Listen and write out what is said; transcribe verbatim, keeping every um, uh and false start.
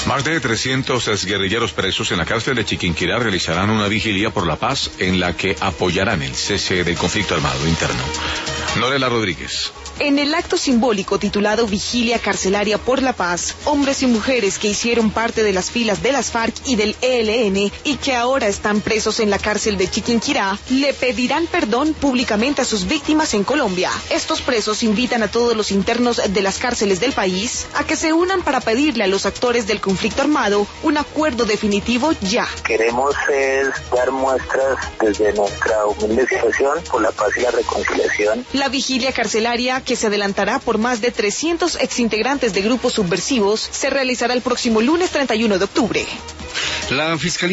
Más de trescientos exguerrilleros presos en la cárcel de Chiquinquirá realizarán una vigilia por la paz en la que apoyarán el cese del conflicto armado interno. Norela Rodríguez. En el acto simbólico titulado Vigilia Carcelaria por la Paz, hombres y mujeres que hicieron parte de las filas de las FARC y del E L N y que ahora están presos en la cárcel de Chiquinquirá, le pedirán perdón públicamente a sus víctimas en Colombia. Estos presos invitan a todos los internos de las cárceles del país a que se unan para pedirle a los actores del conflicto armado un acuerdo definitivo ya. Queremos es dar muestras desde nuestra humilde situación por la paz y la reconciliación. La vigilia carcelaria, que se adelantará por más de trescientos exintegrantes de grupos subversivos, se realizará el próximo lunes treinta y uno de octubre. La Fiscalía